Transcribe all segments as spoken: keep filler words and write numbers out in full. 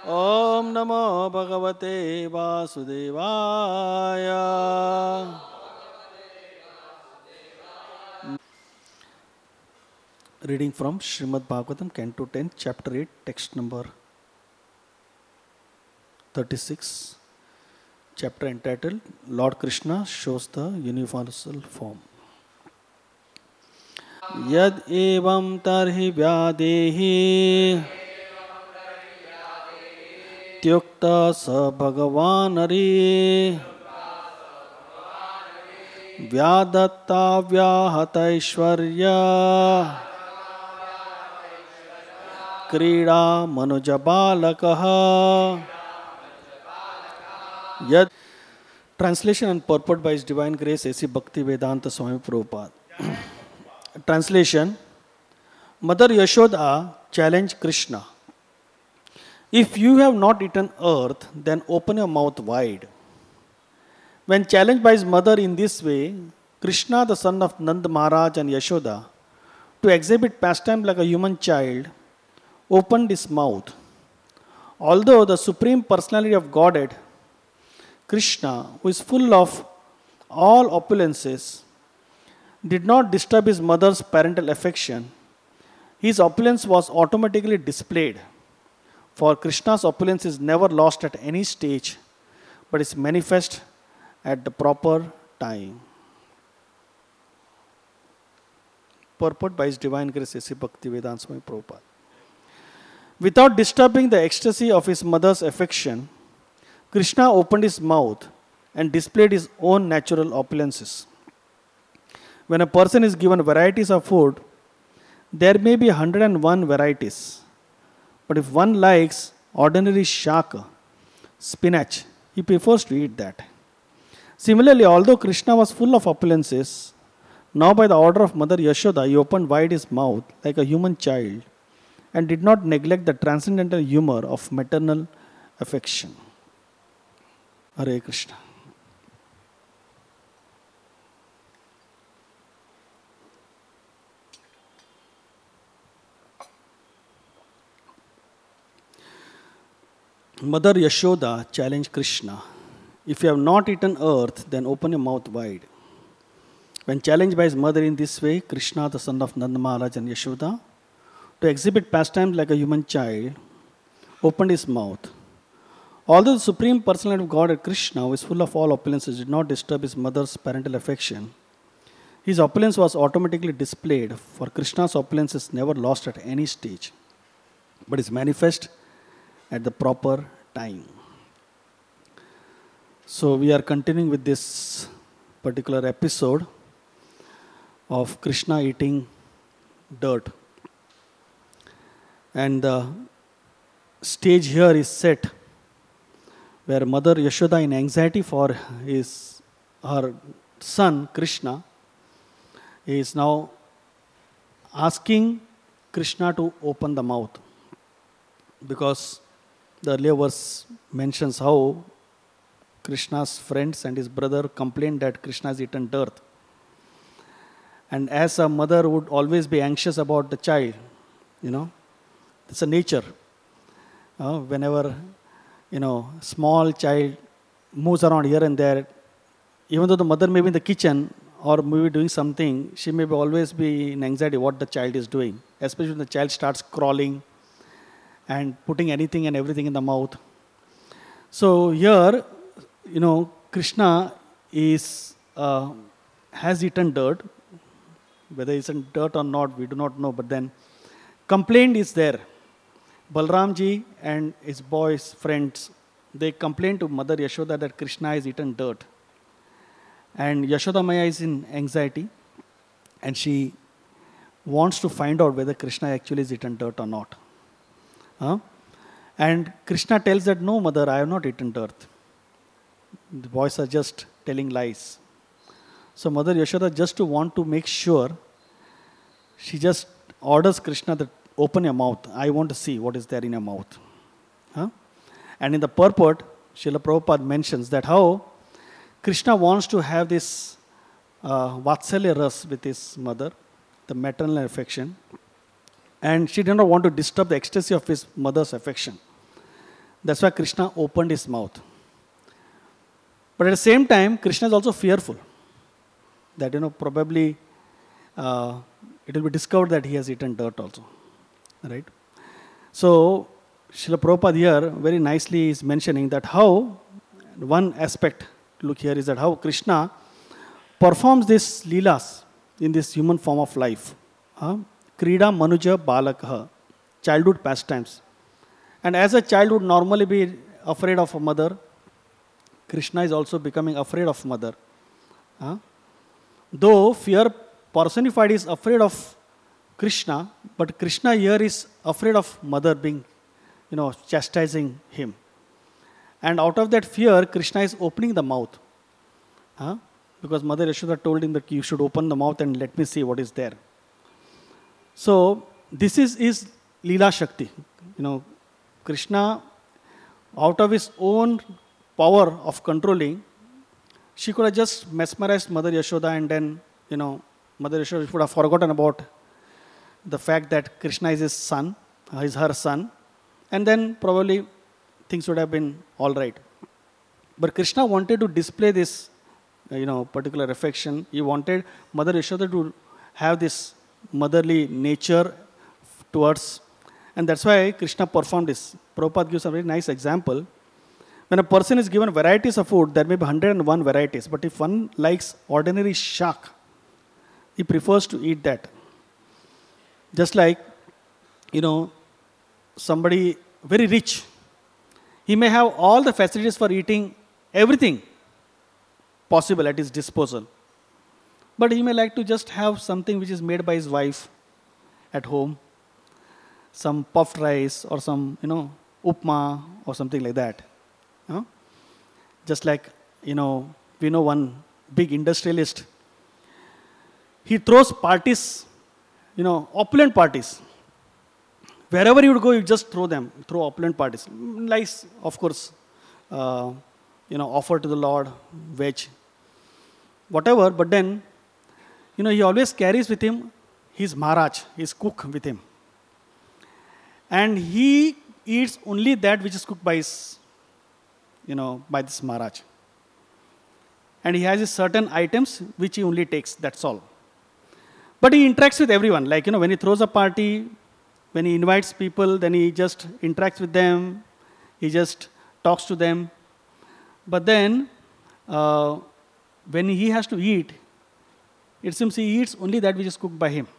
Om Namo Bhagavate Vasudevaya. Reading from Srimad Bhagavatam, Canto ten, Chapter eight, text number thirty-six. Chapter entitled Lord Krishna shows the universal form. Yad evam tarhi vyadehi tyukta sa bhagavan ari vyadatta vyahata ishwarya क्रीड़ा मनुजबालकः यद. Translation and purport by His Divine Grace A C Bhakti Vedanta Swami Prabhupada. Translation. Mother Yashoda challenged Krishna. If you have not eaten earth, then open your mouth wide. When challenged by his mother in this way, Krishna, the son of Nanda Maharaj and Yashoda, to exhibit pastime like a human child, opened his mouth. Although the Supreme Personality of Godhead, Krishna, who is full of all opulences, did not disturb his mother's parental affection, his opulence was automatically displayed. For Krishna's opulence is never lost at any stage, but is manifest at the proper time. Purport by His Divine Grace A C Bhakti Vedanta Swami Prabhupada. Without disturbing the ecstasy of his mother's affection, Krishna opened his mouth and displayed his own natural opulences. When a person is given varieties of food, there may be one hundred one varieties. But if one likes ordinary shaka, spinach, he prefers to eat that. Similarly, although Krishna was full of opulences, now by the order of Mother Yashoda, he opened wide his mouth like a human child and did not neglect the transcendental humor of maternal affection. Hare Krishna. Mother Yashoda challenged Krishna. If you have not eaten earth, then open your mouth wide. When challenged by his mother in this way, Krishna, the son of Nanda Maharaj and Yashoda, to exhibit pastimes like a human child, opened his mouth. Although the Supreme Personality of God, Krishna, who is full of all opulences, did not disturb his mother's parental affection, his opulence was automatically displayed, for Krishna's opulence is never lost at any stage, but is manifest at the proper time. So we are continuing with this particular episode of Krishna eating dirt. And the stage here is set where Mother Yashoda, in anxiety for his her son Krishna, is now asking Krishna to open the mouth, because the earlier verse mentions how Krishna's friends and his brother complained that Krishna has eaten dirt. And as a mother would always be anxious about the child, you know, it's a nature. Uh, whenever, you know, small child moves around here and there, even though the mother may be in the kitchen or maybe doing something, she may be always be in anxiety what the child is doing, especially when the child starts crawling and putting anything and everything in the mouth. So here, you know, Krishna is uh, has eaten dirt. Whether it's in dirt or not, we do not know. But then, complaint is there. Balramji and his boys' friends, they complain to Mother Yashoda that Krishna has eaten dirt. And Yashoda Maya is in anxiety, and she wants to find out whether Krishna actually has eaten dirt or not. Huh? And Krishna tells that, no, mother, I have not eaten dirt. The boys are just telling lies. So Mother Yashoda, just to want to make sure, she just orders Krishna that open your mouth. I want to see what is there in your mouth. Huh? And in the purport, Srila Prabhupada mentions that how Krishna wants to have this uh, Vatsalya Ras with his mother, the maternal affection. And she did not want to disturb the ecstasy of his mother's affection. That's why Krishna opened his mouth. But at the same time, Krishna is also fearful that, you know, probably uh, it will be discovered that he has eaten dirt also. Right? So, Srila Prabhupada here very nicely is mentioning that how, one aspect to look here is that how Krishna performs these leelas in this human form of life. Uh, Krida Manuja Balakha, childhood pastimes. And as a child would normally be afraid of a mother, Krishna is also becoming afraid of mother. Uh, though fear personified is afraid of Krishna, but Krishna here is afraid of mother being, you know, chastising him. And out of that fear, Krishna is opening the mouth. Huh? Because Mother Yashoda told him that you should open the mouth and let me see what is there. So, this is his Leela Shakti. You know, Krishna, out of his own power of controlling, she could have just mesmerized Mother Yashoda, and then, you know, Mother Yashoda would have forgotten about the fact that Krishna is his son, uh, is her son, and then probably things would have been all right. But Krishna wanted to display this, uh, you know, particular affection. He wanted Mother Yashoda to have this motherly nature towards, and that's why Krishna performed this. Prabhupada gives a very nice example. When a person is given varieties of food, there may be one hundred and one varieties, but if one likes ordinary shak, he prefers to eat that. Just like, you know, somebody very rich, he may have all the facilities for eating everything possible at his disposal. But he may like to just have something which is made by his wife at home, some puffed rice or some, you know, upma or something like that. Huh? Just like, you know, we know one big industrialist. He throws parties, you know, opulent parties. Wherever you would go, you just throw them, throw opulent parties. Nice, of course, uh, you know, offer to the Lord, veg, whatever. But then, you know, he always carries with him his Maharaj, his cook with him. And he eats only that which is cooked by his, you know, by this Maharaj. And he has his certain items which he only takes, that's all. But he interacts with everyone. Like, you know, when he throws a party, when he invites people, then he just interacts with them. He just talks to them. But then, uh, when he has to eat, it seems he eats only that which is cooked by him.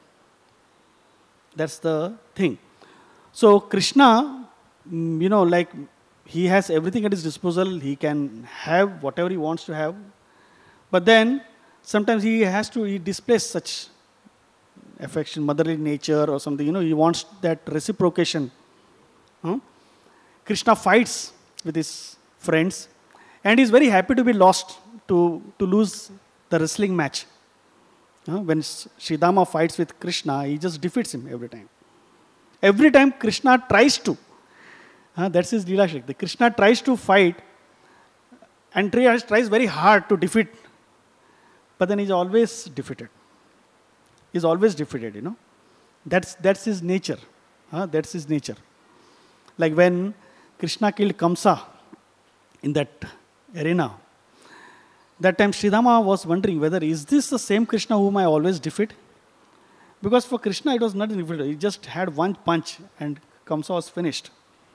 That's the thing. So Krishna, you know, like, he has everything at his disposal. He can have whatever he wants to have. But then, sometimes he has to, he displays such affection, motherly nature or something. You know, he wants that reciprocation. Huh? Krishna fights with his friends. And he's very happy to be lost, to, to lose the wrestling match. Huh? When Sridhama fights with Krishna, he just defeats him every time. Every time Krishna tries to. Uh, that's his Leela Shakti. Krishna tries to fight and tries, tries very hard to defeat. But then he's always defeated. He's always defeated, you know. That's, that's his nature. Uh, that's his nature. Like when Krishna killed Kamsa in that arena, that time Sridhama was wondering whether, is this the same Krishna whom I always defeat? Because for Krishna it was not difficult. He just had one punch and Kamsa was finished.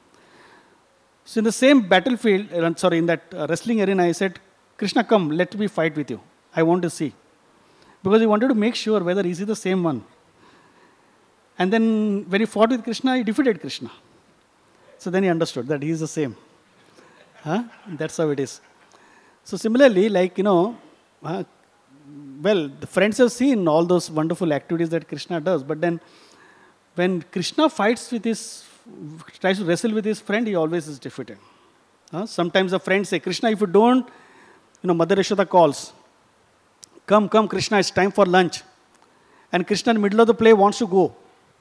So in the same battlefield, uh, sorry, in that uh, wrestling arena, he said, Krishna, come, let me fight with you. I want to see. Because he wanted to make sure whether is he the same one. And then when he fought with Krishna, he defeated Krishna. So then he understood that he is the same. Huh? That's how it is. So similarly, like, you know, uh, well, the friends have seen all those wonderful activities that Krishna does. But then when Krishna fights with his, tries to wrestle with his friend, he always is defeated. Uh, sometimes the friends say, Krishna, if you don't, you know, Mother Yashoda calls, come, come, Krishna, it's time for lunch. And Krishna in the middle of the play wants to go.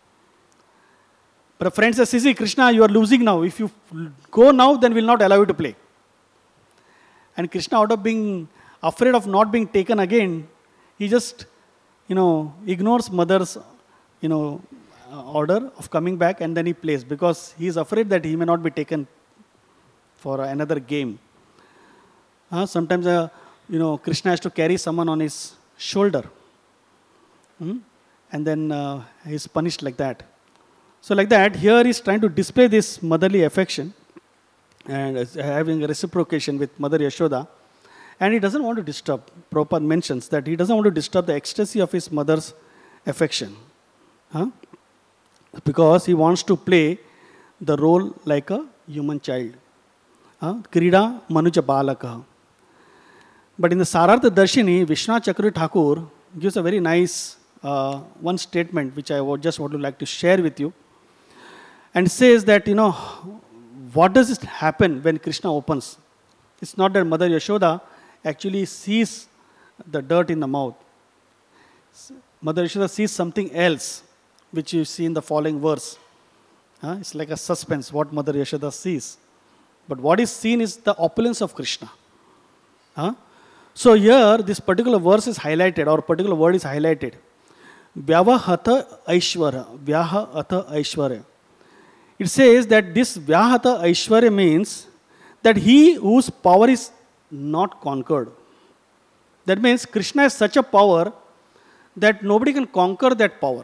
But a friend says, see, Krishna, you are losing now. If you go now, then we'll not allow you to play. And Krishna, out of being afraid of not being taken again, he just, you know, ignores mother's, you know, uh, order of coming back, and then he plays because he is afraid that he may not be taken for another game. Uh, sometimes, uh, you know, Krishna has to carry someone on his shoulder. Hmm? And then uh, he's punished like that. So like that, here he's trying to display this motherly affection and is having a reciprocation with Mother Yashoda. And he doesn't want to disturb. Prabhupada mentions that he doesn't want to disturb the ecstasy of his mother's affection. Huh? Because he wants to play the role like a human child. Huh? Krida Manuja Balaka. But in the Sarartha Darshini, Vishwanath Chakravarti Thakur gives a very nice uh, one statement which I would just want to like to share with you. And says that, you know, what does it happen when Krishna opens? It's not that Mother Yashoda actually sees the dirt in the mouth. Mother Yashoda sees something else, which you see in the following verse. Huh? It's like a suspense, what Mother Yashoda sees. But what is seen is the opulence of Krishna. Huh? So here, this particular verse is highlighted, or particular word is highlighted. Vyavahata Aishwarya. Vyahata Aishwarya. It says that this Vyahata Aishwarya means that he whose power is not conquered. That means Krishna has such a power that nobody can conquer that power.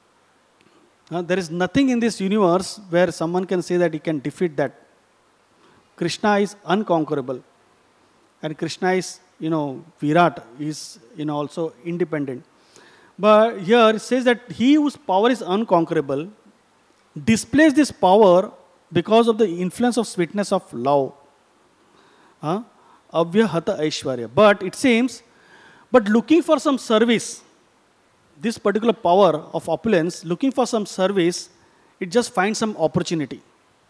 Uh, there is nothing in this universe where someone can say that he can defeat that. Krishna is unconquerable. And Krishna is, you know, Virat, is, you know, also independent. But here it says that he whose power is unconquerable displays this power because of the influence of sweetness of love. Huh? Avyahata Aishwarya. But it seems, but looking for some service, this particular power of opulence, looking for some service, it just finds some opportunity.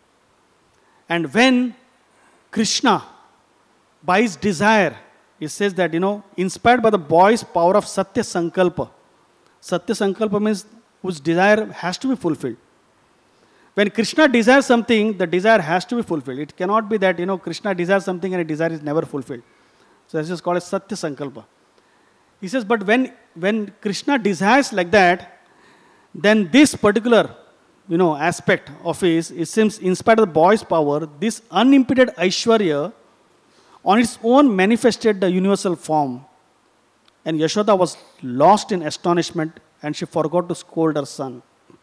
And when Krishna, by his desire, it says that, you know, inspired by the boy's power of Satya Sankalpa. Satya Sankalpa means whose desire has to be fulfilled. When Krishna desires something, the desire has to be fulfilled. It cannot be that, you know, Krishna desires something and a desire is never fulfilled. So this is called as Satya Sankalpa. He says, but when, when Krishna desires like that, then this particular, you know, aspect of his, it seems, in spite of the boy's power, this unimpeded Aishwarya on its own manifested the universal form. And Yashoda was lost in astonishment and she forgot to scold her son.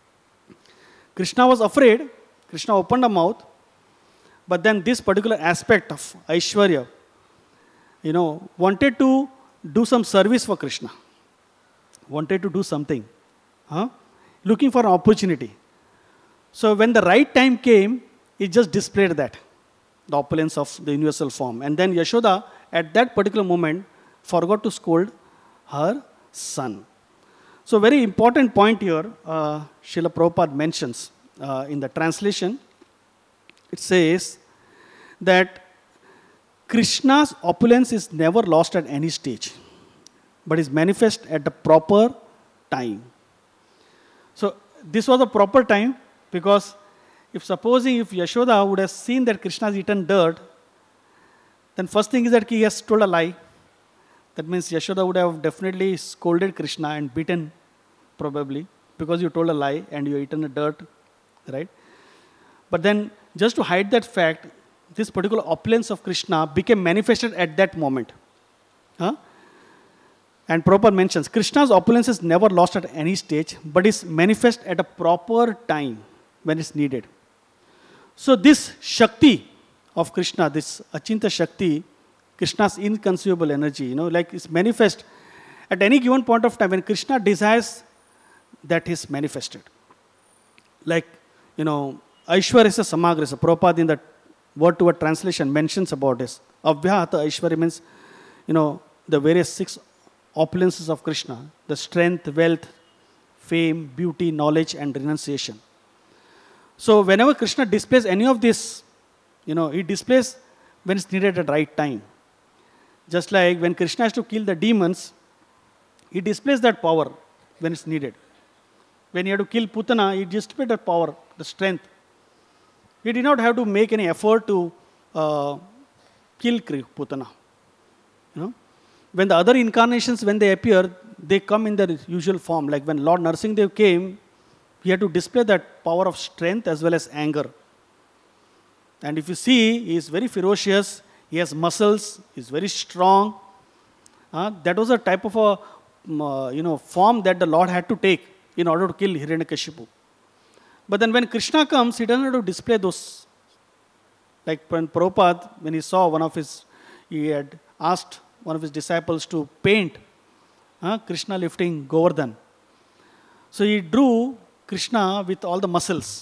Krishna was afraid. Krishna opened her mouth. But then this particular aspect of Aishwarya, you know, wanted to do some service for Krishna. Wanted to do something. Huh? Looking for an opportunity. So when the right time came, it just displayed that. The opulence of the universal form. And then Yashoda, at that particular moment, forgot to scold her son. So very important point here, uh, Srila Prabhupada mentions uh, in the translation. It says that Krishna's opulence is never lost at any stage, but is manifest at the proper time. So this was the proper time because if supposing if Yashoda would have seen that Krishna has eaten dirt, then first thing is that he has told a lie. That means Yashoda would have definitely scolded Krishna and beaten probably because you told a lie and you eaten a dirt, right? But then just to hide that fact, this particular opulence of Krishna became manifested at that moment. Huh? And Prabhupada mentions, Krishna's opulence is never lost at any stage, but is manifest at a proper time when it's needed. So this Shakti of Krishna, this Achinta Shakti, Krishna's inconceivable energy, you know, like it's manifest at any given point of time when Krishna desires, that is manifested. Like, you know, Aishwarya Samagrasa, Prabhupada in the word to word translation mentions about this. Avyahata Aishwarya means, you know, the various six opulences of Krishna, the strength, wealth, fame, beauty, knowledge, and renunciation. So whenever Krishna displays any of this, you know, he displays when it's needed at the right time. Just like when Krishna has to kill the demons, he displays that power when it's needed. When he had to kill Putana, he displayed that power, the strength. He did not have to make any effort to uh, kill Putana. You know? When the other incarnations, when they appear, they come in their usual form. Like when Lord Narasimhadev came, he had to display that power of strength as well as anger. And if you see, he is very ferocious. He has muscles. He's very strong. Uh, that was a type of a um, uh, you know form that the Lord had to take in order to kill Hiranyakashipu. But then when Krishna comes, he doesn't have to display those. Like when Prabhupada, when he saw one of his, he had asked one of his disciples to paint uh, Krishna lifting Govardhan. So he drew Krishna with all the muscles.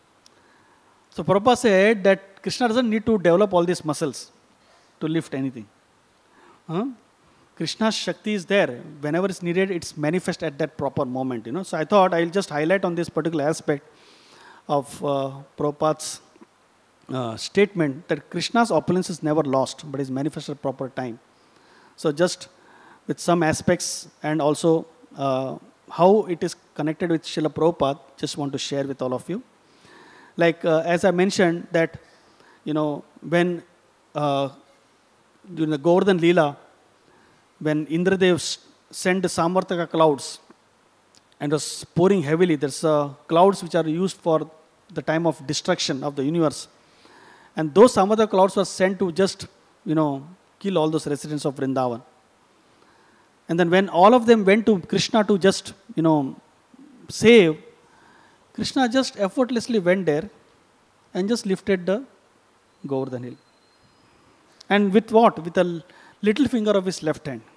So Prabhupada said that Krishna doesn't need to develop all these muscles to lift anything. Huh? Krishna's Shakti is there. Whenever it's needed, it's manifest at that proper moment. You know. So I thought I'll just highlight on this particular aspect of uh, Prabhupada's uh, statement that Krishna's opulence is never lost, but is manifested at proper time. So just with some aspects and also uh, how it is connected with Srila Prabhupada, just want to share with all of you. Like uh, as I mentioned that, you know, when uh, during the Govardhan Leela, when Indradev sent the Samartaka clouds and was pouring heavily, there's uh, clouds which are used for the time of destruction of the universe. And those Samartaka clouds were sent to just, you know, kill all those residents of Vrindavan. And then when all of them went to Krishna to just, you know, save, Krishna just effortlessly went there and just lifted the Govardhan hill. And with what? With a little finger of his left hand.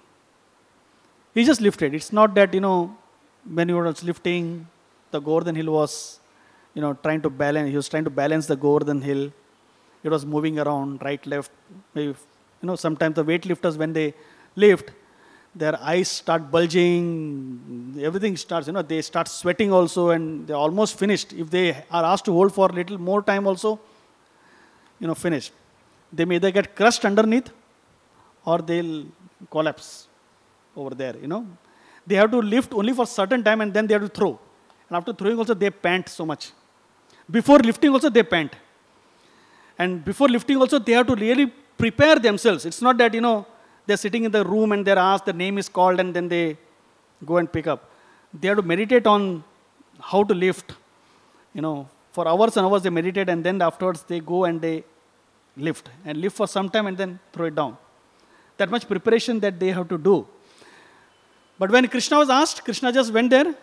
He just lifted. It's not that, you know, when he was lifting, the Govardhan hill was, you know, trying to balance. He was trying to balance the Govardhan hill. It was moving around, right, left. Maybe, you know, sometimes the weightlifters, when they lift, their eyes start bulging, everything starts, you know, they start sweating also, and they're almost finished. If they are asked to hold for a little more time also, you know, finished. They may either get crushed underneath or they'll collapse over there, you know. They have to lift only for certain time and then they have to throw. And after throwing also, they pant so much. Before lifting also, they pant. And before lifting also, they have to really prepare themselves. It's not that, you know, they're sitting in the room and they're asked, the name is called, and then they go and pick up. They have to meditate on how to lift. You know, for hours and hours they meditate, and then afterwards they go and they lift. And lift for some time and then throw it down. That much preparation that they have to do. But when Krishna was asked, Krishna just went there,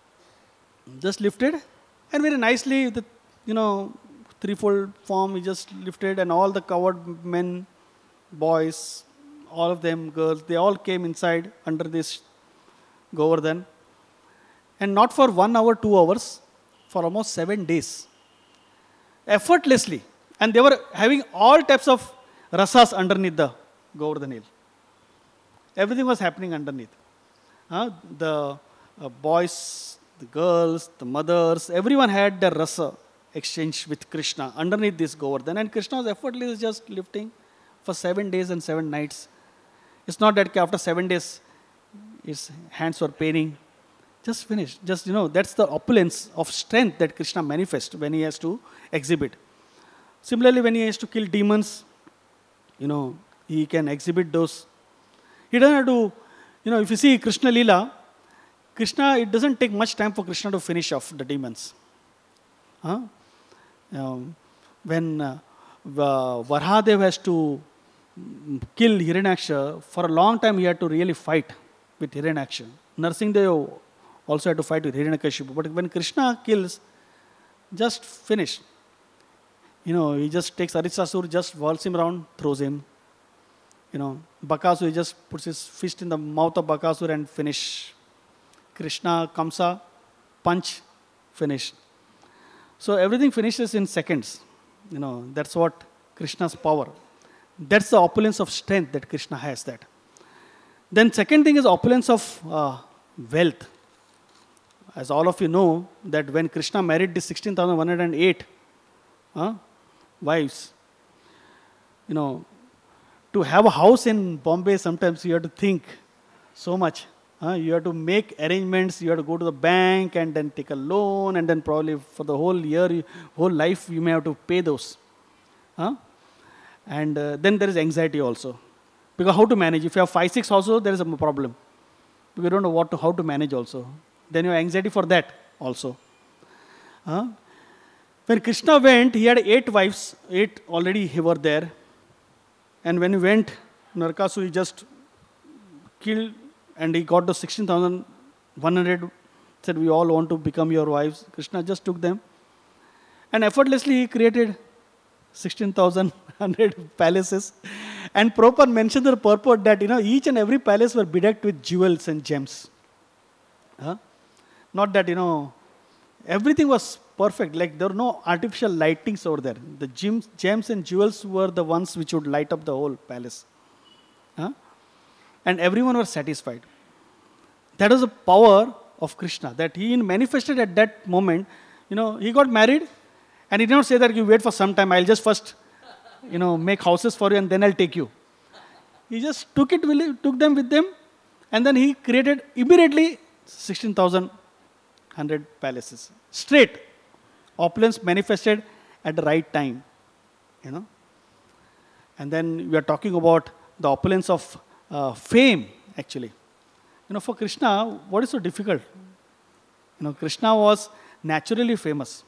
just lifted, and very nicely, the, you know, threefold form, he just lifted, and all the covered men, boys, all of them, girls, they all came inside under this Govardhan. And not for one hour, two hours, for almost seven days. Effortlessly. And they were having all types of rasas underneath the Govardhan hill. Everything was happening underneath. Uh, the uh, boys, the girls, the mothers, everyone had their rasa exchange with Krishna underneath this Govardhan. And Krishna was effortlessly just lifting for seven days and seven nights. It's not that after seven days, his hands were paining. Just finished. Just, you know, that's the opulence of strength that Krishna manifests when he has to exhibit. Similarly, when he has to kill demons, you know, he can exhibit those. He doesn't have to, you know, if you see Krishna Leela, Krishna, it doesn't take much time for Krishna to finish off the demons. Huh? Um, when uh, Varahadev has to kill Hiranyaksha, for a long time he had to really fight with Hiranyaksha. Narsimhadev also had to fight with Hiranyakashipu. But when Krishna kills, just finish. You know, he just takes Arisasur, just whirls him around, throws him. You know, Bakasur, he just puts his fist in the mouth of Bakasur and finish. Krishna, Kamsa, punch, finish. So everything finishes in seconds. You know, that's what Krishna's power. That's the opulence of strength that Krishna has that. Then second thing is opulence of uh, wealth. As all of you know, that when Krishna married the sixteen thousand one hundred eight uh, wives, you know, to have a house in Bombay, sometimes you have to think so much. Uh, you have to make arrangements, you have to go to the bank and then take a loan, and then probably for the whole year, whole life, you may have to pay those. Uh, and uh, then there is anxiety also. Because how to manage? If you have five, six households, there is a problem. Because you don't know what to, how to manage also. Then you have anxiety for that also. Uh, When Krishna went, he had eight wives, eight already were there. And when he went, Narakasura just killed and he got the sixteen thousand one hundred, said, we all want to become your wives. Krishna just took them. And effortlessly he created sixteen thousand one hundred palaces. And Prabhupada mentioned the purport that, you know, each and every palace were bedecked with jewels and gems. Huh? Not that, you know, everything was perfect. Like there were no artificial lightings over there. The gems, gems and jewels were the ones which would light up the whole palace. Huh? And everyone was satisfied. That was the power of Krishna, that he manifested at that moment. You know, he got married and he did not say that you wait for some time, I'll just first, you know, make houses for you and then I'll take you. He just took it, took them with them, and then he created immediately sixteen thousand one hundred palaces. Straight. Opulence manifested at the right time. You know. And then we are talking about the opulence of uh, fame, actually. You know, for Krishna, what is so difficult? You know, Krishna was naturally famous.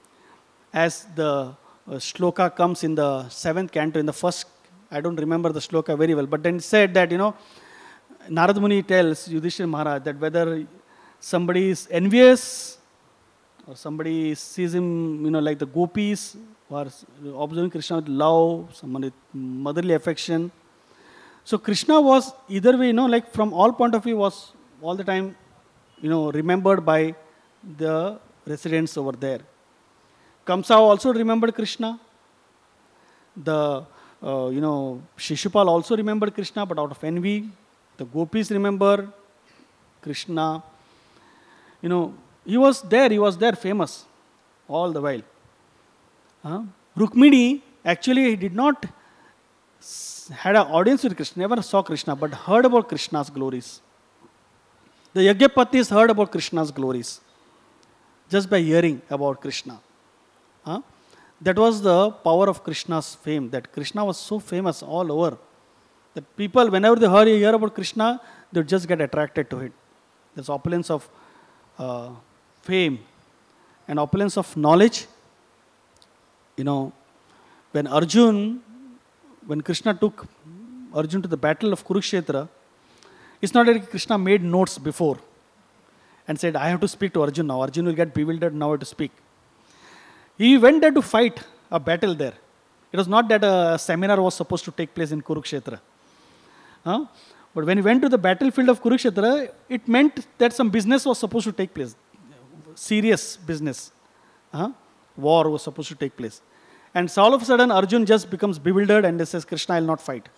As the uh, shloka comes in the seventh canto, in the first, I don't remember the shloka very well, but then it said that, you know, Narad Muni tells Yudhishthira Maharaj that whether somebody is envious or somebody sees him, you know, like the gopis who are observing Krishna with love, someone with motherly affection. So Krishna was either way, you know, like from all point of view was all the time, you know, remembered by the residents over there. Kamsa also remembered Krishna. The, uh, you know, Shishupal also remembered Krishna, but out of envy. The gopis remember Krishna. You know, he was there, he was there famous all the while. Uh, Rukmini, actually, he did not had an audience with Krishna, never saw Krishna, but heard about Krishna's glories. The Yajnapatis heard about Krishna's glories just by hearing about Krishna. Huh? That was the power of Krishna's fame, that Krishna was so famous all over. That people, whenever they heard, hear about Krishna, they would just get attracted to it. There's opulence of uh, fame and opulence of knowledge. You know, when Arjun, when Krishna took Arjun to the battle of Kurukshetra, it's not that Krishna made notes before and said, I have to speak to Arjun now. Arjun will get bewildered now to speak. He went there to fight a battle there. It was not that a seminar was supposed to take place in Kurukshetra. Huh? But when he went to the battlefield of Kurukshetra, it meant that some business was supposed to take place. Serious business. Huh? War was supposed to take place. And so all of a sudden, Arjun just becomes bewildered and he says, Krishna, I will not fight.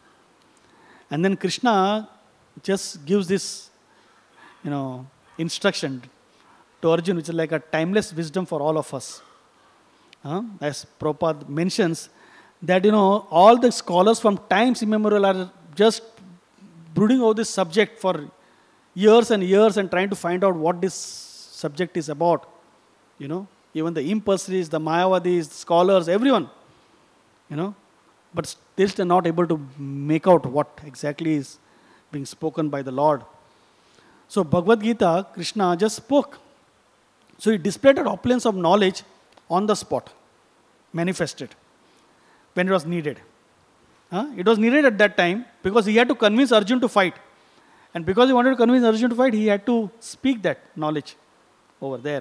And then Krishna just gives this, you know, instruction to Arjun, which is like a timeless wisdom for all of us. Huh? As Prabhupada mentions, that, you know, all the scholars from times immemorial are just brooding over this subject for years and years and trying to find out what this subject is about. You know, even the impersonalists, the Mayavadis, the scholars, everyone. You know, but still they're not able to make out what exactly is being spoken by the Lord. So Bhagavad Gita, Krishna just spoke. So he displayed an opulence of knowledge on the spot, manifested, when it was needed. Huh? It was needed at that time because he had to convince Arjun to fight. And because he wanted to convince Arjun to fight, he had to speak that knowledge over there.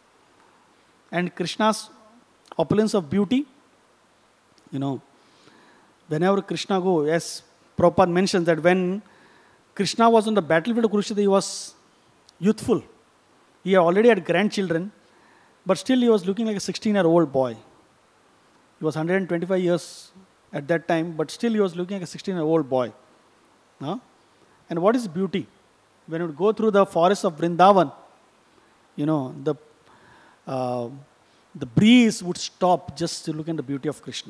And Krishna's opulence of beauty, you know, whenever Krishna go, as Prabhupada mentions that when Krishna was on the battlefield of Kurukshetra, he was youthful. He already had grandchildren, but still he was looking like a sixteen-year-old boy. He was one hundred twenty-five years at that time, but still he was looking like a sixteen-year-old boy. Huh? And what is beauty? When you go through the forest of Vrindavan, you know, the, uh, the breeze would stop just to look at the beauty of Krishna.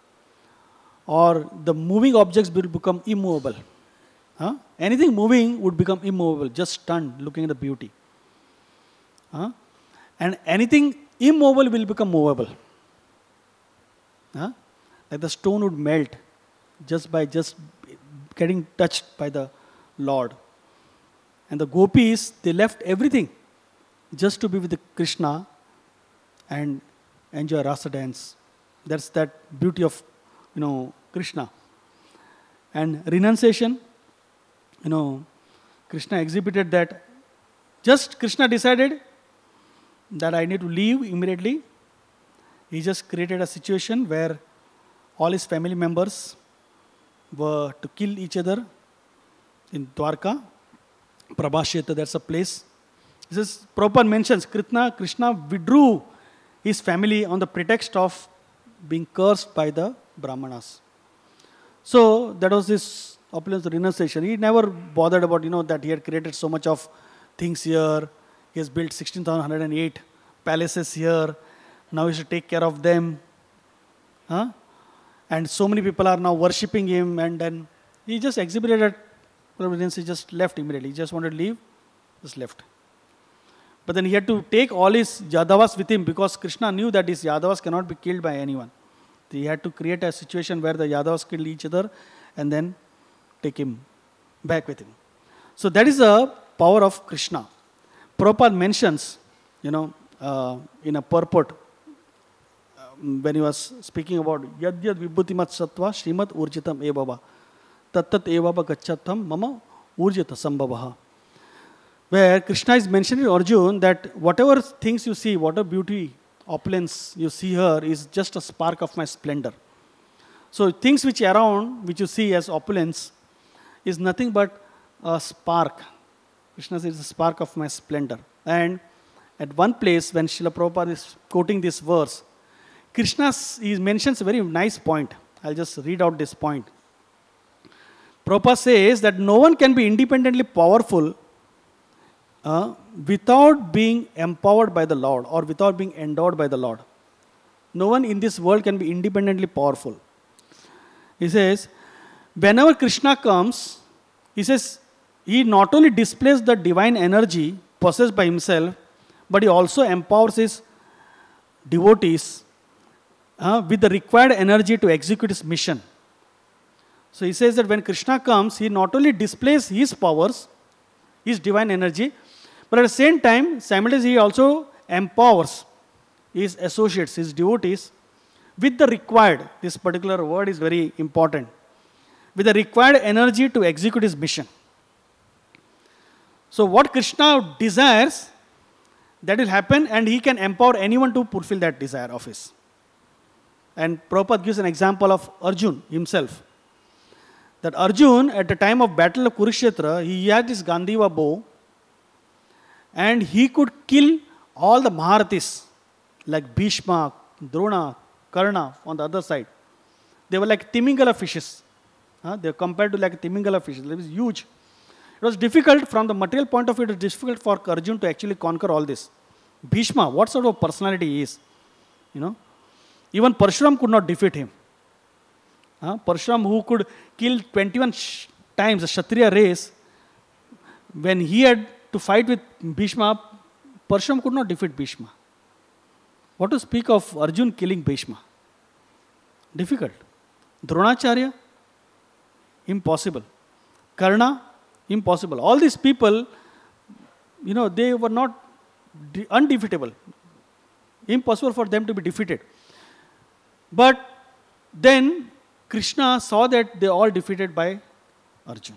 Or the moving objects will become immovable. Huh? Anything moving would become immovable, just stunned looking at the beauty. Huh? And anything immovable will become movable. Huh? Like the stone would melt just by just getting touched by the Lord. And the gopis, they left everything just to be with the Krishna and enjoy rasa dance. That's that beauty of, you know, Krishna. And renunciation, you know, Krishna exhibited that. Just Krishna decided that I need to leave immediately. He just created a situation where all his family members were to kill each other in Dwarka. Prabhashyata, that's a place. This is Prabhupada mentions Krishna, Krishna withdrew his family on the pretext of being cursed by the Brahmanas. So that was his opulence renunciation. He never bothered about, you know, that he had created so much of things here. He has built sixteen thousand one hundred eight palaces here. Now he should take care of them. Huh? And so many people are now worshipping him, and then he just exhibited that providence. He just left immediately. He just wanted to leave, just left. But then he had to take all his Yadavas with him because Krishna knew that his Yadavas cannot be killed by anyone. He had to create a situation where the Yadavas killed each other and then take him back with him. So that is the power of Krishna. Prabhupada mentions, you know, uh, in a purport, uh, when he was speaking about Yad Yad Vibhutimat Sattva Srimad Urjitam Evava Tattat Evava Gacchatam Mama Urjita Sambhavaha. Where Krishna is mentioning to Arjuna that whatever things you see, whatever beauty, opulence you see here is just a spark of my splendor. So things which are around, which you see as opulence, is nothing but a spark. Krishna says, a spark of my splendor. And at one place, when Srila Prabhupada is quoting this verse, Krishna he mentions a very nice point. I'll just read out this point. Prabhupada says that no one can be independently powerful uh, without being empowered by the Lord or without being endowed by the Lord. No one in this world can be independently powerful. He says, whenever Krishna comes, he says, he not only displays the divine energy possessed by himself, but he also empowers his devotees uh, with the required energy to execute his mission. So he says that when Krishna comes, he not only displays his powers, his divine energy, but at the same time, simultaneously he also empowers his associates, his devotees, with the required, this particular word is very important, with the required energy to execute his mission. So what Krishna desires, that will happen, and he can empower anyone to fulfill that desire of his. And Prabhupada gives an example of Arjuna himself. That Arjuna, at the time of battle of Kurukshetra, he had this Gandiva bow, and he could kill all the Maharathis, like Bhishma, Drona, Karna on the other side. They were like Timingala fishes. Huh? They were compared to like Timingala fishes. It was huge. It was difficult from the material point of view. It was difficult for Arjuna to actually conquer all this. Bhishma, what sort of personality he is? You know, even Parshuram could not defeat him. Huh? Parshuram, who could kill twenty-one sh- times the Kshatriya race, when he had to fight with Bhishma, Parshuram could not defeat Bhishma. What to speak of Arjuna killing Bhishma? Difficult. Dronacharya? Impossible. Karna? Impossible. All these people, you know, they were not de- undefeatable. Impossible for them to be defeated. But then Krishna saw that they all defeated by Arjuna.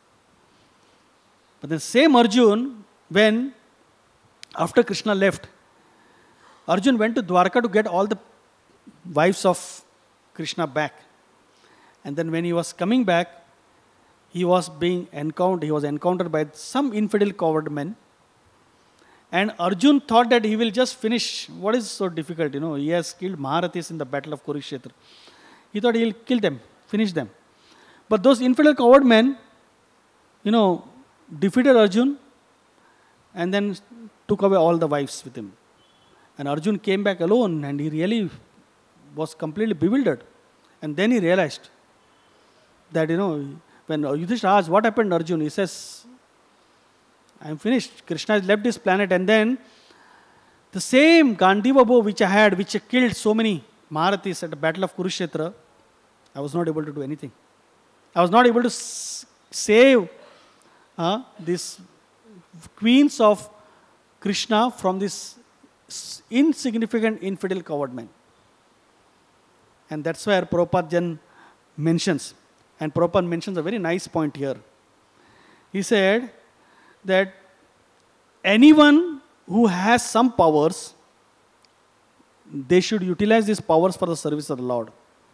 But the same Arjuna, when after Krishna left, Arjuna went to Dwarka to get all the wives of Krishna back. And then when he was coming back, he was being encountered, he was encountered by some infidel coward men. And Arjuna thought that he will just finish. What is so difficult? You know, he has killed Maharathis in the battle of Kurukshetra. He thought he will kill them, finish them. But those infidel coward men, you know, defeated Arjuna and then took away all the wives with him. And Arjuna came back alone, and he really was completely bewildered. And then he realized that, you know, when Yudhishthira asked, what happened, Arjuna? He says, I am finished. Krishna has left this planet. And then the same Gandiva bow which I had, which killed so many Maharathis at the battle of Kurukshetra, I was not able to do anything. I was not able to s- save uh, these queens of Krishna from this insignificant infidel coward men. And that's where Prabhupada then mentions, and Prabhupada mentions a very nice point here. He said that anyone who has some powers, they should utilize these powers for the service of the Lord.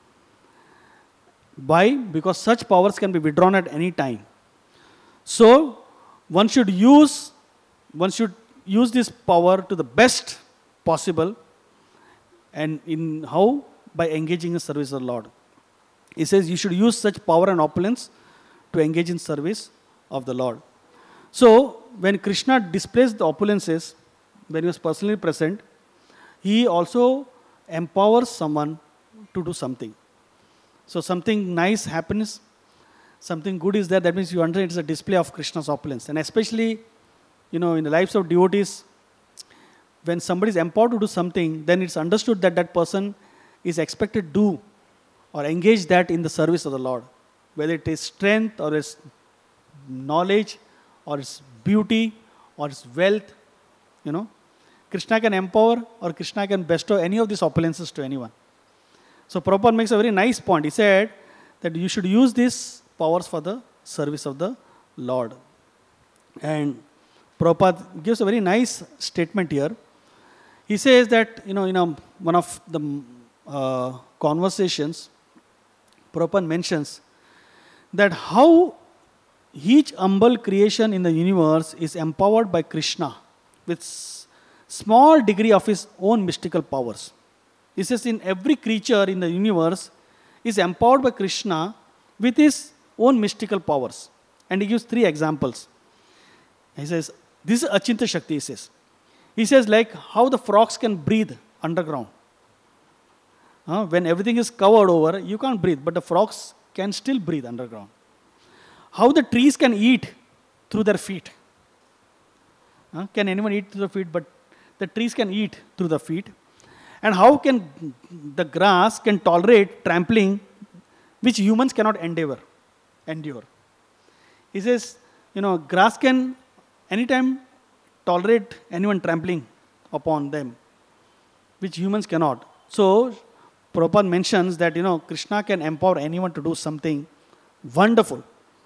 Why? Because such powers can be withdrawn at any time. So, one should use, one should use this power to the best possible. And in how? By engaging in service of the Lord. He says you should use such power and opulence to engage in service of the Lord. So, when Krishna displays the opulences, when he was personally present, he also empowers someone to do something. So, something nice happens, something good is there, that means you understand it's a display of Krishna's opulence. And especially, you know, in the lives of devotees, when somebody is empowered to do something, then it's understood that that person is expected to do or engage that in the service of the Lord. Whether it is strength or its knowledge or its beauty or its wealth, you know. Krishna can empower or Krishna can bestow any of these opulences to anyone. So Prabhupada makes a very nice point. He said that you should use these powers for the service of the Lord. And Prabhupada gives a very nice statement here. He says that, you know, in a, one of the uh, conversations, Prabhupada mentions that how each humble creation in the universe is empowered by Krishna with small degree of his own mystical powers. He says in every creature in the universe is empowered by Krishna with his own mystical powers. And he gives three examples. He says, this is Achinta Shakti, he says. He says like how the frogs can breathe underground. Uh, when everything is covered over, you can't breathe, but the frogs can still breathe underground. How the trees can eat through their feet. Uh, can anyone eat through the feet? But the trees can eat through the feet. And how can the grass can tolerate trampling which humans cannot endeavor, endure. He says, you know, grass can anytime tolerate anyone trampling upon them, which humans cannot. So, Prabhupada mentions that, you know, Krishna can empower anyone to do something wonderful.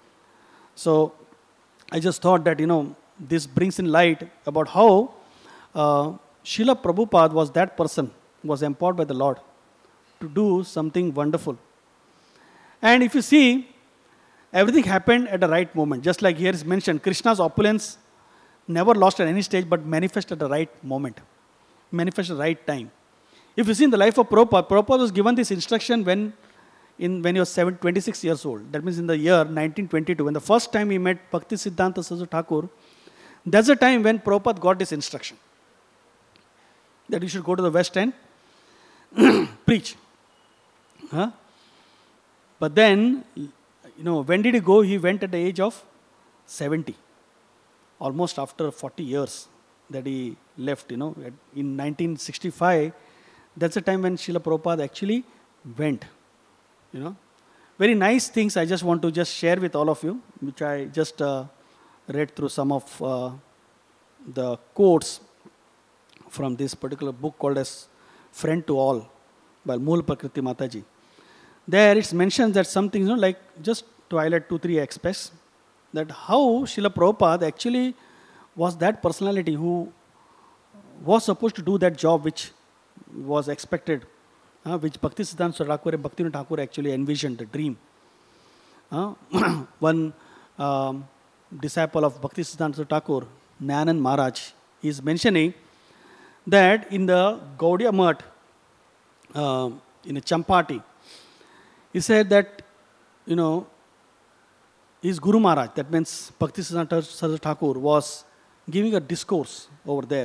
So, I just thought that, you know, this brings in light about how uh, Srila Prabhupada was that person, was empowered by the Lord to do something wonderful. And if you see, everything happened at the right moment. Just like here is mentioned, Krishna's opulence never lost at any stage, but manifested at the right moment, manifested at the right time. If you see in the life of Prabhupada, Prabhupada was given this instruction when, in, when he was seven, twenty-six years old. That means in the year nineteen twenty-two, when the first time he met Bhakti Siddhanta Saraswati Thakur, that's the time when Prabhupada got this instruction, that he should go to the West and preach. Huh? But then, you know, when did he go? He went at the age of seventy. Almost after forty years that he left, you know. In nineteen sixty-five, that's the time when Srila Prabhupada actually went, you know. Very nice things I just want to just share with all of you, which I just uh, read through some of uh, the quotes from this particular book called as Friend to All by Mool Prakriti Mataji. There it's mentioned that something, you know, like just to highlight two, three aspects, that how Srila Prabhupada actually was that personality who was supposed to do that job which was expected, uh, which Bhakti Siddhanta Thakur and Bhaktivinoda Thakur actually envisioned, the dream. Uh, one um, disciple of Bhakti Siddhanta Thakur, Nayanand Maharaj, is mentioning that in the Gaudiya Math, uh, in a Champati, he said that, you know, his Guru Maharaj, that means Bhakti Siddhanta Saraswati Thakur, was giving a discourse over there.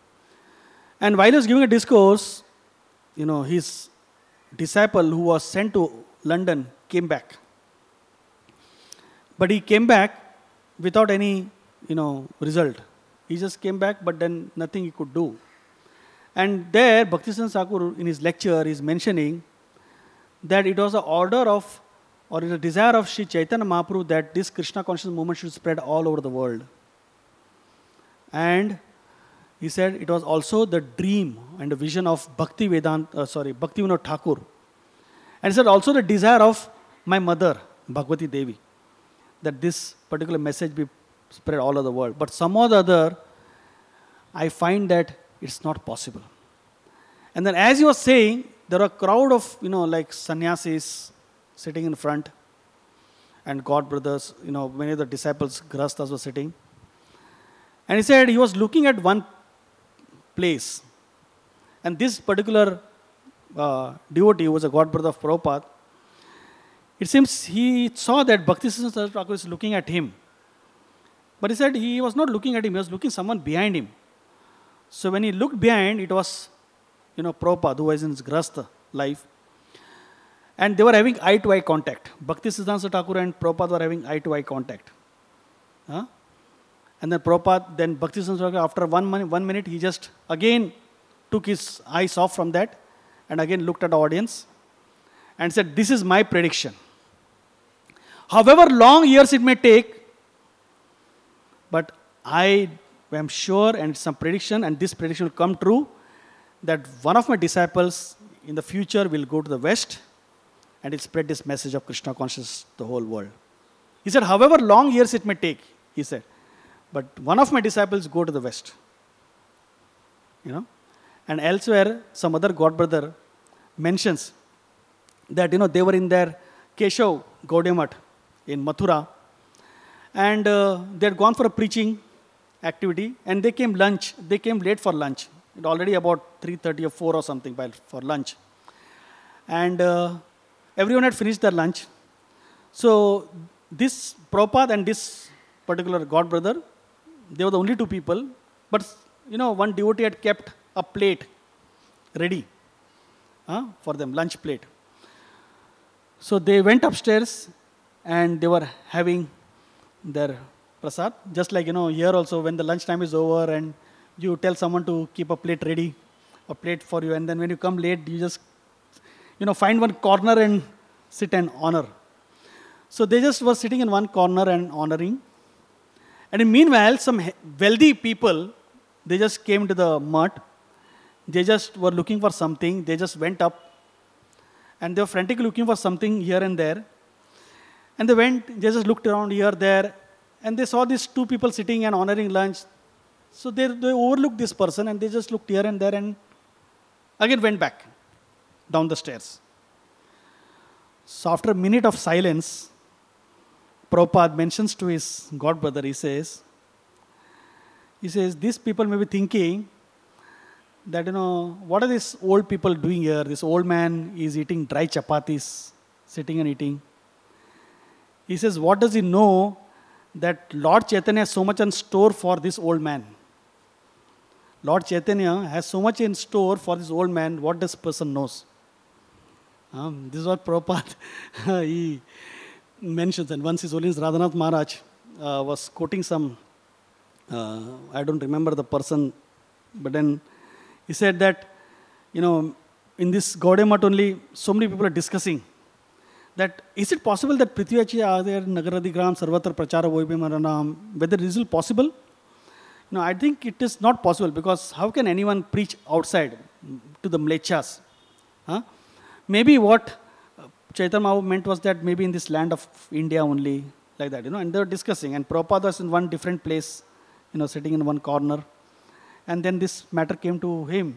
And while he was giving a discourse, you know, his disciple who was sent to London came back. But he came back without any, you know, result. He just came back, but then nothing he could do. And there, Bhakti Siddhanta Thakur, in his lecture, is mentioning that it was an order of, or it was a desire of Sri Chaitanya Mahaprabhu that this Krishna consciousness movement should spread all over the world. And he said it was also the dream and the vision of Bhakti Vedanta, uh, sorry, Bhaktivinoda Thakur. And he said also the desire of my mother, Bhagavati Devi, that this particular message be spread all over the world. But some or the other, I find that it's not possible. And then as he was saying, there were a crowd of, you know, like sannyasis sitting in front, and God brothers, you know, many of the disciples, grahasthas were sitting. And he said he was looking at one place. And this particular uh, devotee, who was a God brother of Prabhupada, it seems he saw that Bhaktisiddhanta Thakur is looking at him. But he said he was not looking at him, he was looking someone behind him. So when he looked behind, it was, you know, Prabhupada, who was in his grahastha life. And they were having eye-to-eye contact. Bhaktisiddhanta Thakur and Prabhupada were having eye-to-eye contact. Huh? And then Prabhupada, then Bhaktisiddhanta Thakur, after one minute, one minute, he just again took his eyes off from that and again looked at the audience and said, this is my prediction. However long years it may take, but I am sure, and it's a prediction, and this prediction will come true, that one of my disciples in the future will go to the West and will spread this message of Krishna consciousness to the whole world. He said, however long years it may take, he said, but one of my disciples go to the West. You know? And elsewhere, some other God brother mentions that, you know, they were in their Keshav Gaudiya Math in Mathura, and uh, they had gone for a preaching activity, and they came lunch, they came late for lunch. It already about three thirty or four or something by, for lunch. And uh, everyone had finished their lunch. So this Prabhupada and this particular God brother, they were the only two people. But, you know, one devotee had kept a plate ready uh, for them, lunch plate. So they went upstairs and they were having their prasad. Just like, you know, here also when the lunch time is over and you tell someone to keep a plate ready, a plate for you, and then when you come late, you just, you know, find one corner and sit and honor. So they just were sitting in one corner and honoring. And in meanwhile, some wealthy people, they just came to the mart. They just were looking for something. They just went up and they were frantically looking for something here and there. And they went, they just looked around here, there, and they saw these two people sitting and honoring lunch. So they, they overlooked this person and they just looked here and there and again went back down the stairs. So after a minute of silence, Prabhupada mentions to his God brother, he says, he says, these people may be thinking that, you know, what are these old people doing here? This old man is eating dry chapatis, sitting and eating. He says, what does he know that Lord Chaitanya has so much in store for this old man? Lord Chaitanya has so much in store for this old man, what this person knows. Um, this is what Prabhupada he mentions. And once His Holiness Radhanath Maharaj uh, was quoting some, uh, I don't remember the person, but then he said that, you know, in this Gaudiya Math only, so many people are discussing that is it possible that Prithviachi Adir Nagaradigram Sarvatra Prachara Voibhimaranam, whether this is possible? No, I think it is not possible, because how can anyone preach outside to the mlechas? Huh? Maybe what Chaitanya Mahaprabhu meant was that maybe in this land of India only, like that, you know, and they were discussing, and Prabhupada was in one different place, you know, sitting in one corner, and then this matter came to him.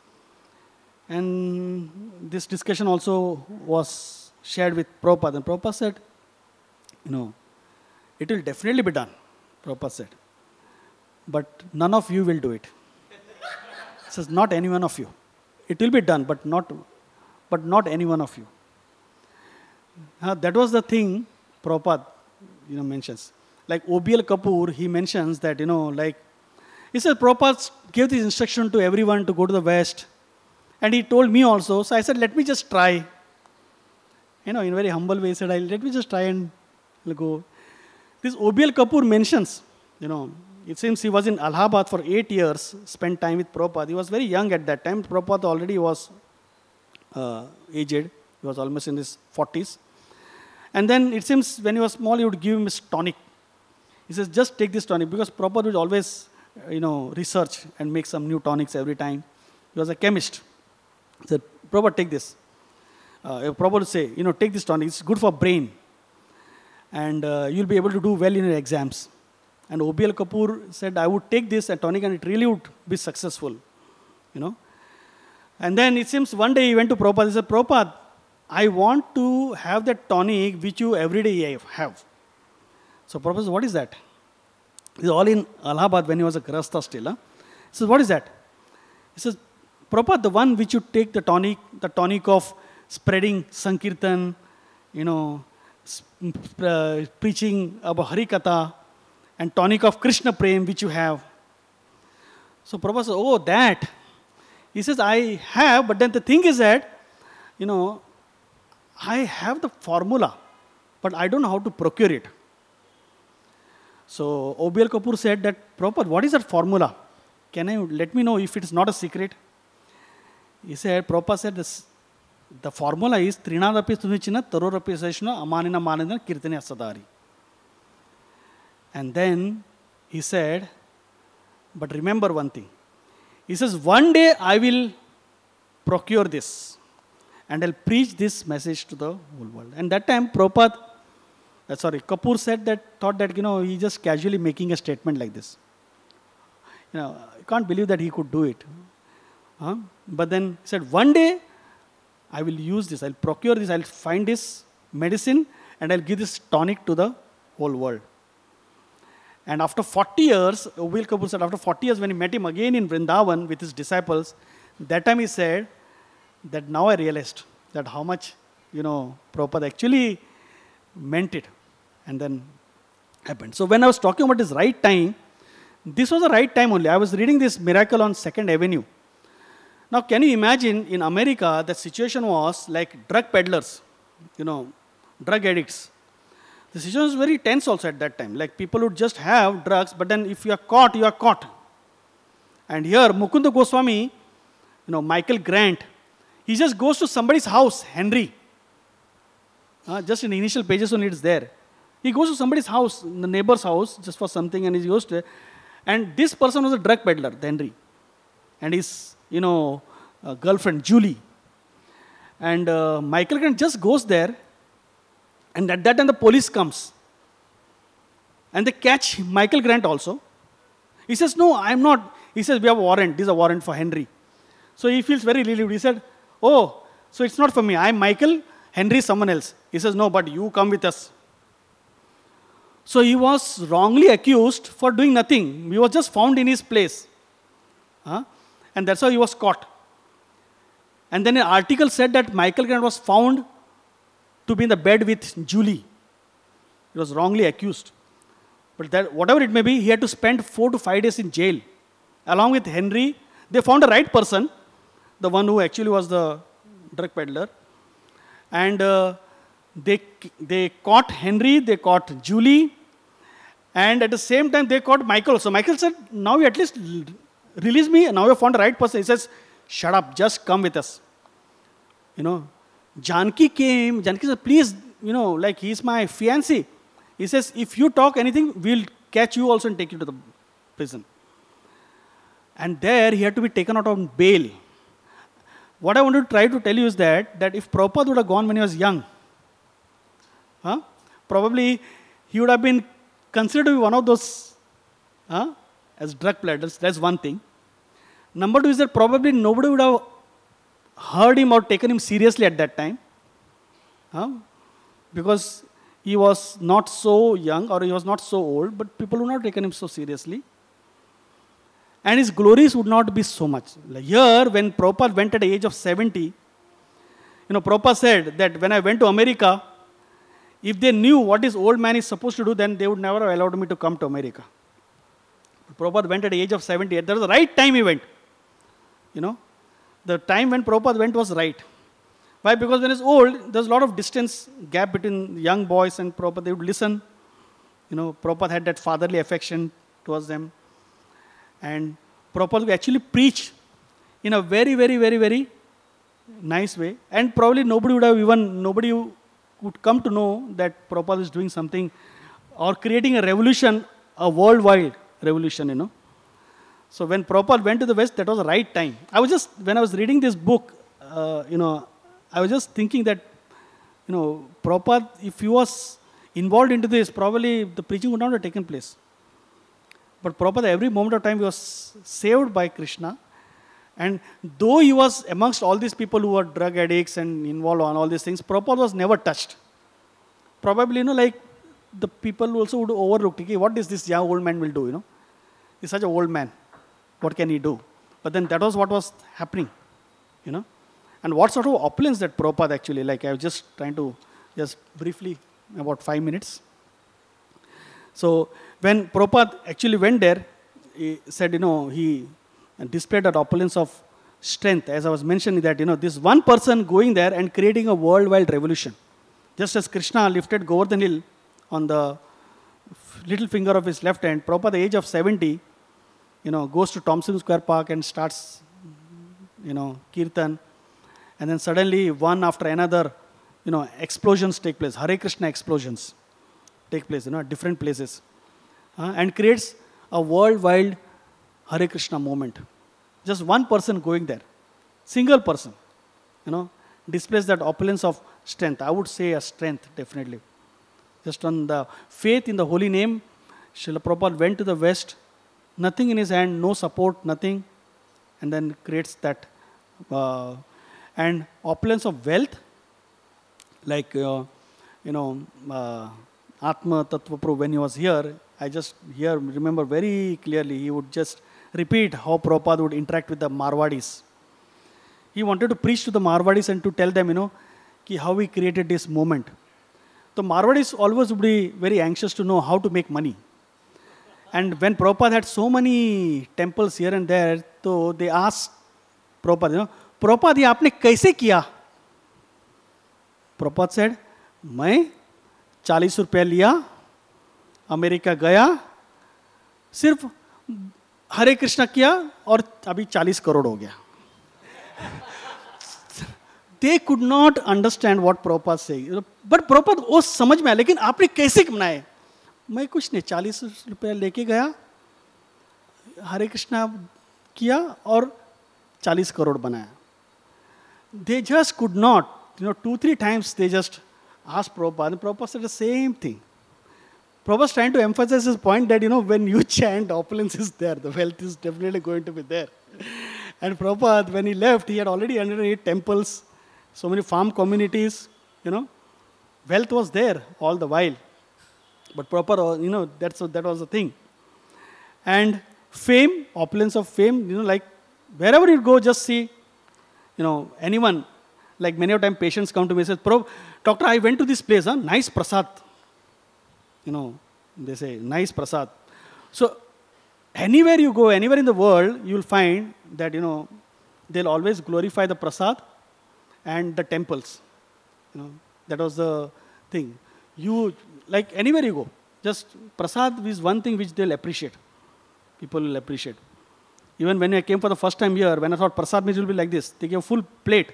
And this discussion also was shared with Prabhupada, and Prabhupada said, you know, it will definitely be done, Prabhupada said. But none of you will do it. He says, not any one of you. It will be done, but not, but not any one of you. Uh, that was the thing Prabhupada, you know, mentions. Like O B L Kapoor, he mentions that, you know, like, he says Prabhupada gave this instruction to everyone to go to the West. And he told me also, so I said, let me just try. You know, in a very humble way, he said, let me just try and go. This O B L Kapoor mentions, you know, it seems he was in Allahabad for eight years, spent time with Prabhupada. He was very young at that time. Prabhupada already was uh, aged. He was almost in his forties. And then it seems when he was small, he would give him his tonic. He says, just take this tonic, because Prabhupada would always you know, research and make some new tonics every time. He was a chemist. He said, Prabhupada, take this. Uh, Prabhupada would say, you know, take this tonic. It's good for brain. And uh, you'll be able to do well in your exams. And O B L Kapoor said, I would take this tonic and it really would be successful. You know. And then it seems one day he went to Prabhupada. He said, Prabhupada, I want to have that tonic which you every day have. So Prabhupada said, what is that? It's all in Allahabad when he was a Grahastha still. Huh? He says, what is that? He says, Prabhupada, the one which you take the tonic, the tonic of spreading Sankirtan, you know, uh, preaching about Harikatha, and tonic of Krishna Prem which you have. So Prabhupada says, oh, that. He says, I have, but then the thing is that, you know, I have the formula, but I don't know how to procure it. So O B L Kapoor said that, Prabhupada, what is that formula? Can you let me know if it is not a secret? He said, Prabhupada said, this, the formula is Trinadapi Sunichina, Tarorapi Seshna, Amanina Manina, Kirtani Asadari. And then he said, but remember one thing. He says, one day I will procure this and I'll preach this message to the whole world. And that time Prabhupada, uh, sorry, Kapoor said that, thought that, you know, he just casually making a statement like this. You know, I can't believe that he could do it. Huh? But then he said, one day I will use this, I'll procure this, I'll find this medicine and I'll give this tonic to the whole world. And after forty years, O B L Kapoor said, after forty years when he met him again in Vrindavan with his disciples, that time he said that now I realized that how much, you know, Prabhupada actually meant it. And then happened. So when I was talking about his right time, this was the right time only. I was reading this miracle on second Avenue. Now can you imagine in America, the situation was like drug peddlers, you know, drug addicts. The situation was very tense also at that time. Like people would just have drugs, but then if you are caught, you are caught. And here, Mukunda Goswami, you know, Michael Grant, he just goes to somebody's house, Henry. Uh, just in the initial pages only it's there. He goes to somebody's house, the neighbor's house, just for something, and he goes to, and this person was a drug peddler, the Henry. And his, you know, uh, girlfriend, Julie. And uh, Michael Grant just goes there. And at that time, the police comes. And they catch Michael Grant also. He says, no, I'm not. He says, we have a warrant. This is a warrant for Henry. So he feels very relieved. He said, oh, so it's not for me. I'm Michael. Henry is someone else. He says, no, but you come with us. So he was wrongly accused for doing nothing. He was just found in his place. Huh? And that's how he was caught. And then an article said that Michael Grant was found to be in the bed with Julie. He was wrongly accused. But that, whatever it may be, he had to spend four to five days in jail. Along with Henry, they found the right person, the one who actually was the drug peddler. And uh, they, they caught Henry, they caught Julie, and at the same time they caught Michael. So Michael said, now you at least release me, now you found the right person. He says, shut up, just come with us. You know, Janki came, Janki said, please, you know, like he's my fiancé. He says, if you talk anything, we'll catch you also and take you to the prison. And there he had to be taken out on bail. What I want to try to tell you is that, that if Prabhupada would have gone when he was young, huh, probably he would have been considered to be one of those huh, as drug peddlers. That's one thing. Number two is that probably nobody would have heard him or taken him seriously at that time. Huh? Because he was not so young or he was not so old, but people would not have taken him so seriously. And his glories would not be so much. Like here, when Prabhupada went at the age of seventy, you know, Prabhupada said that when I went to America, if they knew what this old man is supposed to do, then they would never have allowed me to come to America. But Prabhupada went at the age of seventy. That was the right time he went. You know, the time when Prabhupada went was right. Why? Because when he's old, there's a lot of distance gap between young boys and Prabhupada. They would listen. You know, Prabhupada had that fatherly affection towards them. And Prabhupada would actually preach in a very, very, very, very nice way. And probably nobody would have even, nobody would come to know that Prabhupada is doing something or creating a revolution, a worldwide revolution, you know. So when Prabhupada went to the West, that was the right time. I was just, when I was reading this book, uh, you know, I was just thinking that, you know, Prabhupada, if he was involved into this, probably the preaching would not have taken place. But Prabhupada, every moment of time, he was saved by Krishna. And though he was amongst all these people who were drug addicts and involved on all these things, Prabhupada was never touched. Probably, you know, like the people also would overlook, okay, what is this young old man will do, you know? He's such an old man. What can he do? But then that was what was happening, you know? And what sort of opulence that Prabhupada actually, like I was just trying to, just briefly, about five minutes. So when Prabhupada actually went there, he said, you know, he displayed that opulence of strength. As I was mentioning that, you know, this one person going there and creating a worldwide revolution. Just as Krishna lifted Govardhan Hill on the little finger of his left hand, Prabhupada at the age of seventy, you know, goes to Thompson Square Park and starts, you know, kirtan. And then suddenly, one after another, you know, explosions take place. Hare Krishna explosions take place, you know, at different places. Uh, and creates a worldwide Hare Krishna movement. Just one person going there. Single person, you know, displays that opulence of strength. I would say a strength, definitely. Just on the faith in the holy name, Srila Prabhupada went to the West, nothing in his hand, no support, nothing, and then creates that. Uh, and opulence of wealth, like, uh, you know, uh, Atma Tattva Prabhu, when he was here, I just here remember very clearly, he would just repeat how Prabhupada would interact with the Marwadis. He wanted to preach to the Marwadis and to tell them, you know, ki how he created this movement. The Marwadis always would be very anxious to know how to make money. And when Prabhupada had so many temples here and there, so they asked Prabhupada, you know, Prabhupada, ये आपने कैसे किया? Prabhupada said, मैं चालीस रुपया लिया, America गया, सिर्फ हरे कृष्णा किया और अभी चालीस करोड़ हो गया. They could not understand what Prabhupada saying. But Prabhupada वो समझ में आया, लेकिन आपने कैसे बनाए? मैं कुछ नहीं, चालीस रुपया लेके गया, हरे कृष्णा किया और चालीस करोड़ बनाया. They just could not, you know, two, three times they just asked Prabhupada, and Prabhupada said the same thing. Prabhupada was trying to emphasize his point that, you know, when you chant, opulence is there, the wealth is definitely going to be there. And Prabhupada, when he left, he had already one hundred eight temples, so many farm communities, you know, wealth was there all the while. But Prabhupada, you know, that's, that was the thing. And fame, opulence of fame, you know, like wherever you go, just see, you know, anyone, like many of time patients come to me and say, Doctor, I went to this place, huh? Nice prasad. You know, they say, nice prasad. So, anywhere you go, anywhere in the world, you will find that, you know, they'll always glorify the prasad and the temples. You know, that was the thing. You, like anywhere you go, just prasad is one thing which they'll appreciate. People will appreciate. Even when I came for the first time here, when I thought prasad means will be like this, they gave a full plate.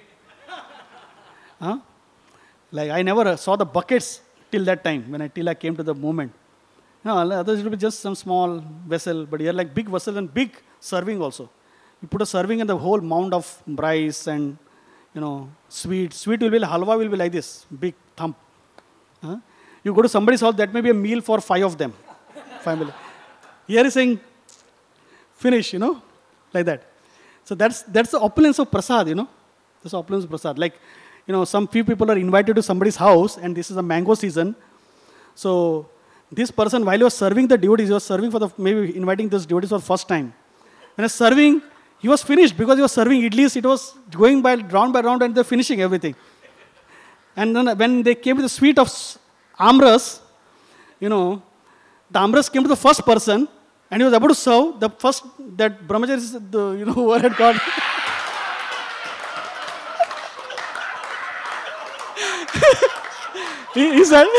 Huh? Like I never saw the buckets till that time, when I, till I came to the movement. No, others it will be just some small vessel, but here like big vessel and big serving also. You put a serving and the whole mound of rice and, you know, sweet. Sweet will be, halwa will be like this, big thump. Huh? You go to somebody's house, that may be a meal for five of them. Family. Here is saying, finish, you know, like that. So that's that's the opulence of prasad, you know. That's the opulence of prasad. Like, you know, some few people are invited to somebody's house, and this is a mango season. So this person, while he was serving the devotees, he was serving for the, maybe inviting those devotees for the first time. When he was serving, he was finished because he was serving idlis. It was going by round by round, and they're finishing everything. And then when they came to the sweet of amras, you know, the amras came to the first person, and he was about to serve the first, that brahmachari, the, you know, who had got. he, he said,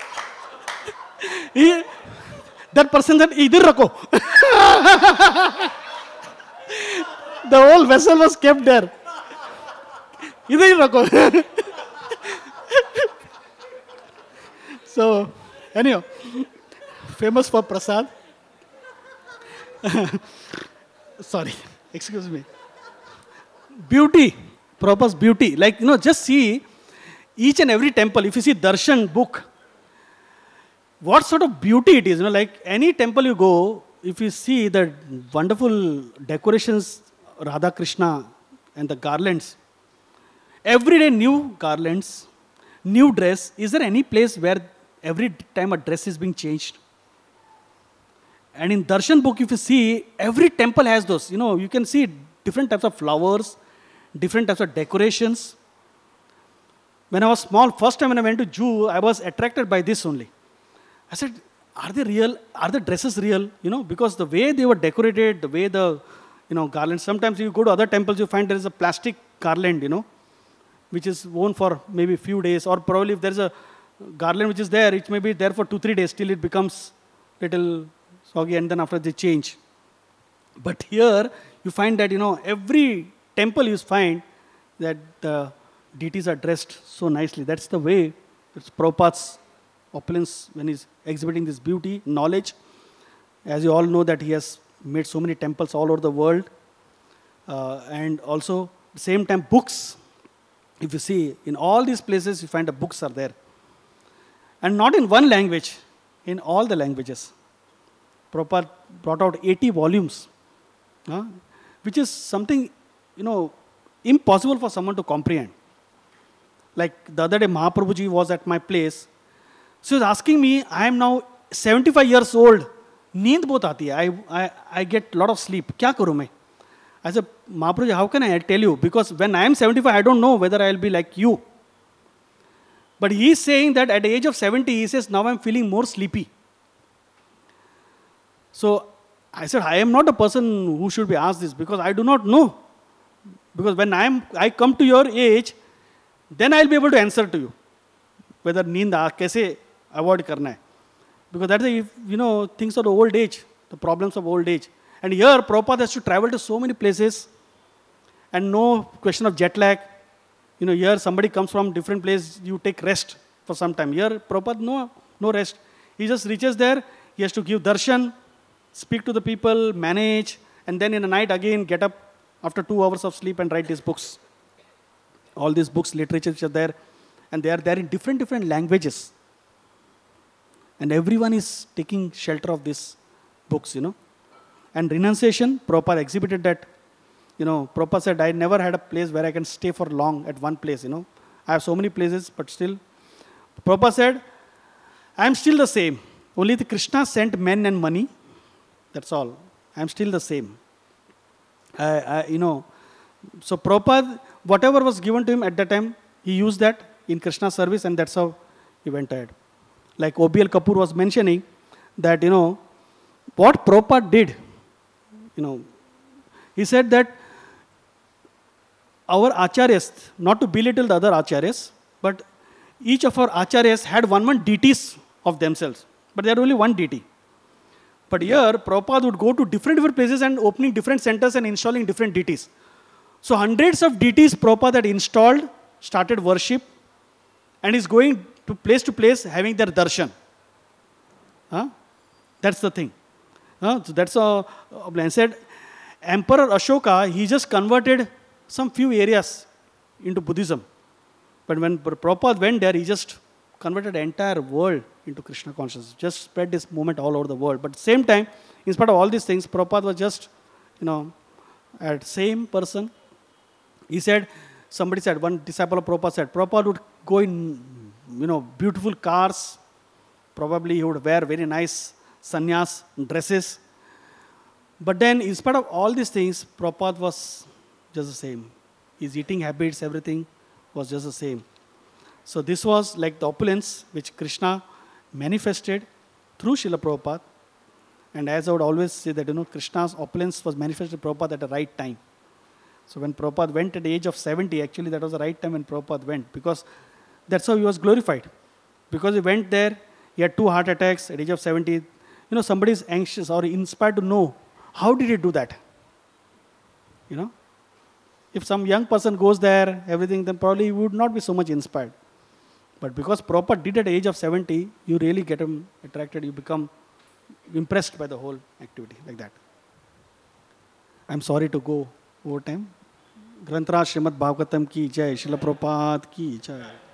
he, that person said, idhar rako. The whole vessel was kept there. Idhar rako. So, anyhow, famous for prasad. Sorry, excuse me. Beauty, Prabhupada's beauty. Like, you know, just see each and every temple. If you see Darshan book, what sort of beauty it is. You know, like any temple you go, if you see the wonderful decorations, Radha Krishna and the garlands, every day new garlands, new dress. Is there any place where every time a dress is being changed? And in Darshan book, if you see, every temple has those. You know, you can see different types of flowers, different types of decorations. When I was small, first time when I went to Jew, I was attracted by this only. I said, are they real? Are the dresses real? You know, because the way they were decorated, the way the, you know, garlands. Sometimes you go to other temples, you find there is a plastic garland, you know, which is worn for maybe a few days, or probably if there is a garland which is there, it may be there for two, three days till it becomes little soggy, and then after they change. But here, you find that, you know, every temple you find that the deities are dressed so nicely. That's the way it's Prabhupada's opulence when he's exhibiting this beauty, knowledge. As you all know that he has made so many temples all over the world. Uh, and also, at the same time, books. If you see, in all these places, you find the books are there. And not in one language, in all the languages. Prabhupada brought out eighty volumes, uh, which is something, you know, impossible for someone to comprehend. Like the other day, Mahaprabhuji was at my place. So he was asking me, I am now seventy-five years old. Neend bahut aati hai. I, I, I get a lot of sleep. Kya karu main? I said, Mahaprabhuji, how can I tell you? Because when I am seventy-five, I don't know whether I will be like you. But he is saying that at the age of seventy, he says, now I am feeling more sleepy. So I said, I am not a person who should be asked this because I do not know. Because when I am, I come to your age, then I will be able to answer to you. Whether neend kaise avoid karna hai. Because that's the, you know, things of the old age, the problems of old age. And here, Prabhupada has to travel to so many places and no question of jet lag. You know, here somebody comes from different place, you take rest for some time. Here, Prabhupada, no, no rest. He just reaches there, he has to give darshan, speak to the people, manage, and then in the night again get up after two hours of sleep and write these books. All these books, literature which are there, and they are there in different, different languages. And everyone is taking shelter of these books, you know. And renunciation, Prabhupada exhibited that. You know, Prabhupada said, I never had a place where I can stay for long at one place, you know. I have so many places, but still. Prabhupada said, I am still the same. Only the Krishna sent men and money. That's all. I am still the same. I, I, you know, so Prabhupada, whatever was given to him at that time, he used that in Krishna's service, and that's how he went ahead. Like O B L Kapoor was mentioning that, you know, what Prabhupada did, you know, he said that our acharyas, not to belittle the other acharyas, but each of our acharyas had one one deities of themselves, but they had only one deity. But here, Prabhupada would go to different different places and opening different centers and installing different deities. So hundreds of deities Prabhupada had installed, started worship, and is going to place to place having their darshan. Huh? That's the thing. Huh? So that's a, I said, Emperor Ashoka, he just converted some few areas into Buddhism. But when Prabhupada went there, he just converted the entire world into Krishna consciousness. Just spread this movement all over the world. But at the same time, in spite of all these things, Prabhupada was just, you know, at same person. He said, somebody said, one disciple of Prabhupada said, Prabhupada would go in, you know, beautiful cars. Probably he would wear very nice sannyas dresses. But then, in spite of all these things, Prabhupada was just the same. His eating habits, everything was just the same. So this was like the opulence which Krishna manifested through Srila Prabhupada. And as I would always say that, you know, Krishna's opulence was manifested to Prabhupada at the right time. So when Prabhupada went at the age of seventy, actually that was the right time when Prabhupada went, because that's how he was glorified. Because he went there, he had two heart attacks at the age of seventy. You know, somebody is anxious or inspired to know, how did he do that? You know? If some young person goes there, everything, then probably he would not be so much inspired. But because Prabhupada did at the age of seventy, you really get him attracted, you become impressed by the whole activity, like that. I am sorry to go over time. ग्रंथराज श्रीमद् भागवतम की जय. शिल प्रभुपाद की जय.